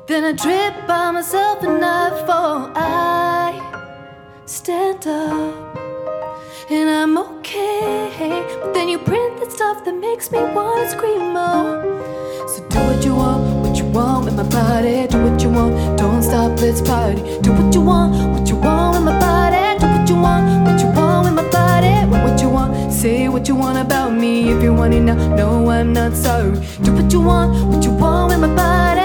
Then I trip by myself and I fall. I stand up and I'm okay, but then you print that stuff that makes me wanna scream more. So do what you want with my body. Do what you want, don't stop, let's party. Do what you want with my body. Do what you want with my body. What you want, say what you want about me. If you want it now, no, I'm not sorry. Do what you want with my body.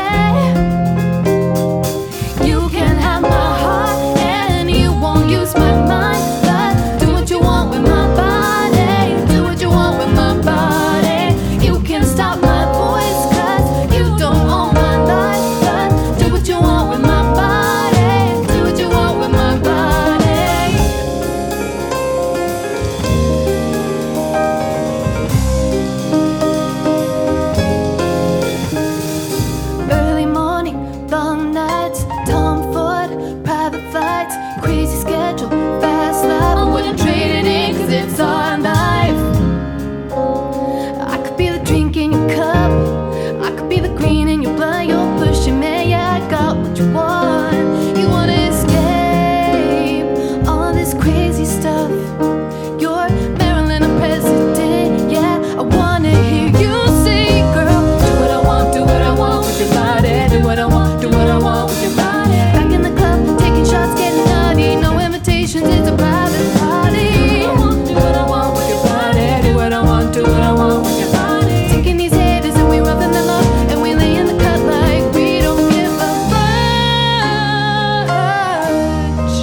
You can have my heart and you won't use my mind. But do what you want with my body. Do what you want with my body. You can't stop my voice, 'cause you don't own my life. But do what you want with my body. Do what you want with my body. Early morning, long nights, Tom Ford, private flights, crazy schedule, fast life. I wouldn't trade it in, 'cause it's our life. I could be the drink in your cup, I could be the green in your blood. You're pushing me, yeah, I got what you want. You wanna escape all this crazy stuff. You're Marilyn, a president, yeah. I wanna hear you say, girl, do what I want with your body. Do what I want with your body. Back in the club, taking shots, getting naughty. No invitations, it's a private party. Do what I want with your body. Do what I want with your body. Taking these haters and we roughing them up, and we lay in the cut like we don't give a fudge.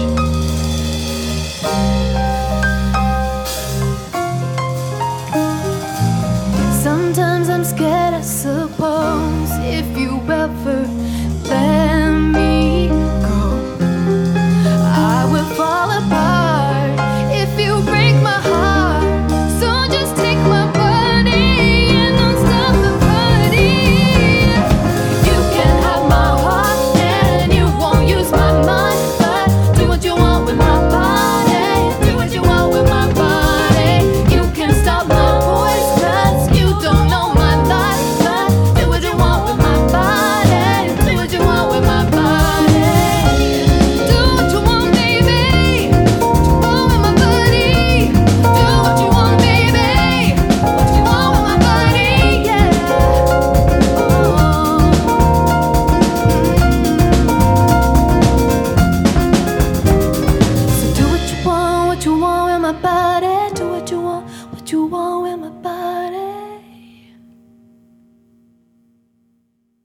Sometimes I'm scared, I suppose, if you ever let me go, I will fall apart if you break my heart. So just take my body and don't stop the party. You can have my heart and you won't use my mind. But do what you want with my body. Do what you want with my body. You can't stop my voice, 'cause you don't know my life. But do what you want with my body. Do what you want with my body. Do what you want, baby. What you want with my body. Do what you want, baby. What you want with my body, yeah. So do what you want with my body. Do what you want